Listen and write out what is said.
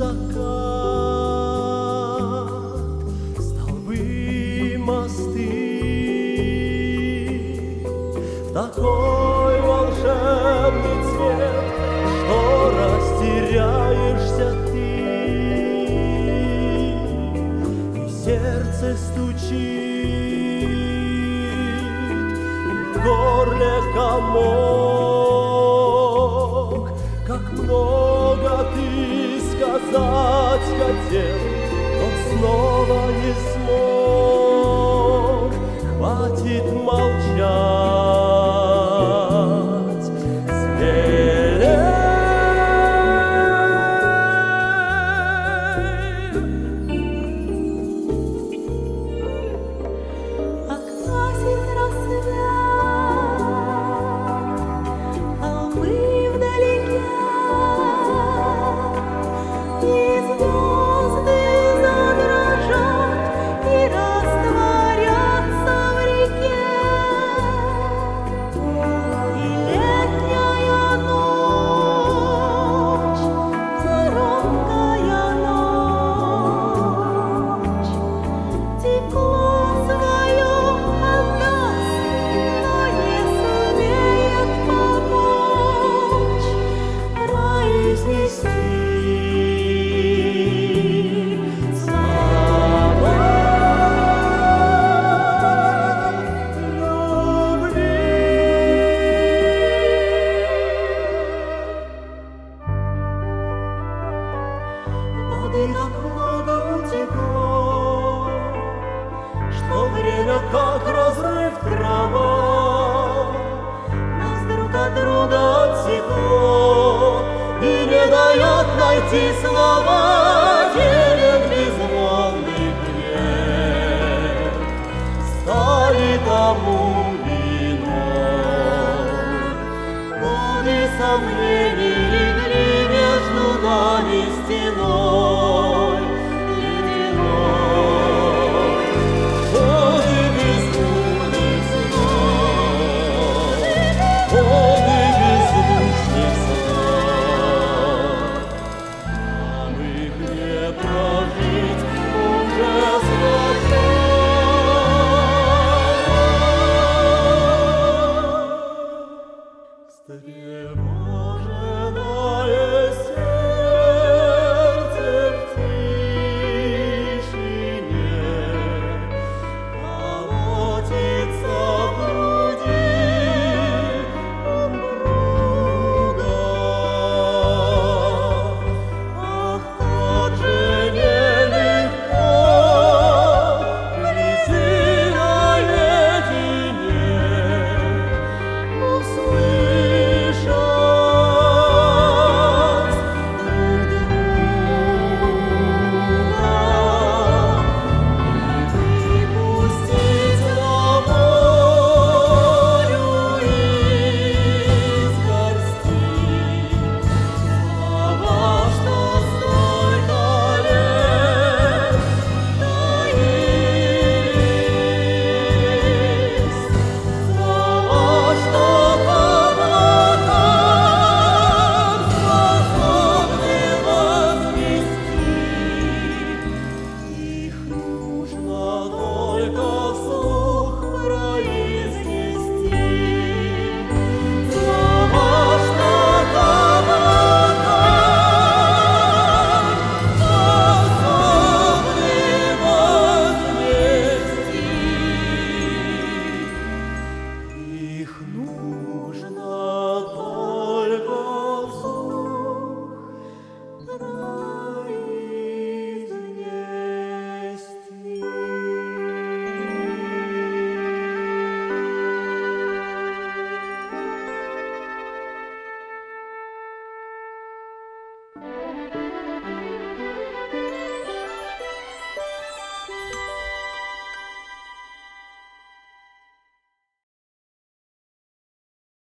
закат, столбы, мосты. В такой волшебный цвет, что растеряешься ты, и сердце стучит, в горле комок. Как много ты сказать хотел, но снова не смог. Хватит молчать, смелей. Окрасит рассвет холмы вдалеке, и звезды задрожат и растворятся в реке, и летняя ночь, короткая ночь, тепло свое отдаст, но не сумеет помочь произнести слова любви. Воды так много утекло, что время как разрыв трава нас друг от друга отсекло и не дает найти